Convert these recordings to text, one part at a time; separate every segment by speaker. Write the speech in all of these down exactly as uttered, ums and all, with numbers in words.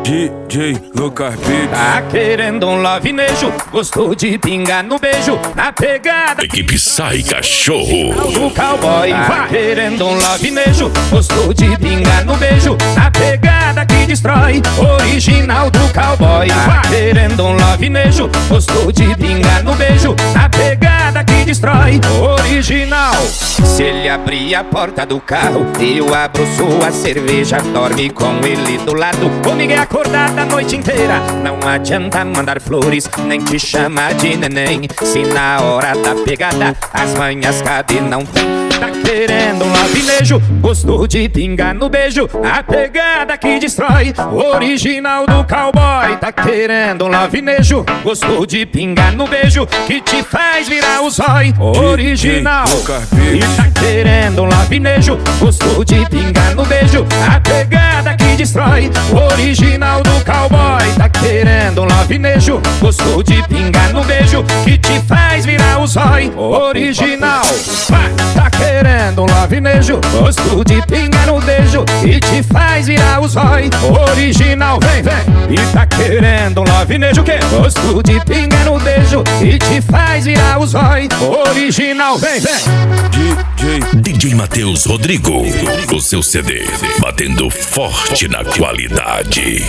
Speaker 1: D J Lucas Beats.
Speaker 2: Tá querendo um lovinejo, gostou de pingar no beijo, na pegada.
Speaker 3: Equipe Sai Cachorro.
Speaker 2: Do cowboy. Tá querendo um lovinejo, gostou de pingar no beijo, na pegada que destrói. Original do cowboy. Tá querendo um lovinejo, gostou de pingar no beijo, na pegada que destrói. Original. Se ele abrir a porta do carro, eu abro sua cerveja, dorme com ele do lado. Comigo é acordada a noite inteira. Não adianta mandar flores, nem te chamar de neném. Se na hora da pegada as manhas cadê não tem. Tá querendo um lovinejo, gostou de pingar no beijo, a pegada que destrói. Original do cowboy. Tá querendo um lovinejo, gostou de pingar no beijo, que te faz virar o zói. Original. E tá querendo um lovinejo, gostou de pingar no beijo, a pegada que destrói. Original do cowboy. Tá querendo um lovinejo, gostou de pingar no beijo, que te faz virar o zói. Original. Tá querendo um lovinejo, gostou de pingar no beijo, e te faz virar o zói. Original, vem, vem. E tá querendo um lovinejo que gostou de pingar no beijo, e te faz virar o zói. Original, vem, vem.
Speaker 1: D J
Speaker 3: D J Matheus Rodrigo, o seu C D batendo forte na qualidade.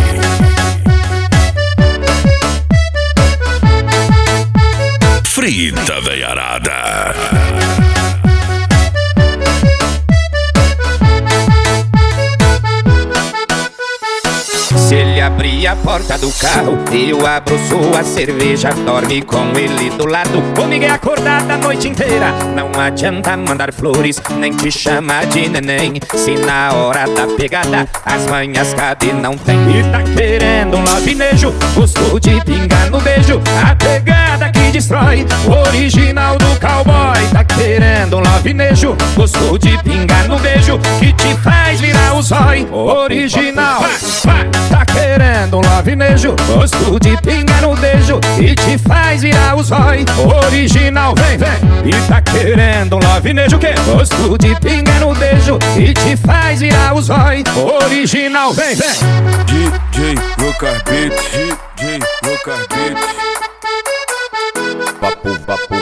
Speaker 3: Frita veiarada.
Speaker 2: Se ele abrir a porta do carro, eu abro sua cerveja, dorme com ele do lado. Comigo é acordada a noite inteira. Não adianta mandar flores, nem te chamar de neném. Se na hora da pegada as manhas cadê não tem. E tá querendo um lovinejo, gostou de pingar no beijo, a pegada que destrói. Original do cowboy. Tá querendo um lovinejo, gostou de pingar no beijo, que te faz virar o zói. Original. Tá querendo um lovinejo, gostou de pingar no beijo, e te faz virar o zói. Original, vem, vem. E tá querendo um lovinejo que gostou de pingar no beijo, e te faz virar o zói. Original, vem, vem.
Speaker 1: D J Lucas Beats. D J Lucas Beats.
Speaker 2: Papo, papo.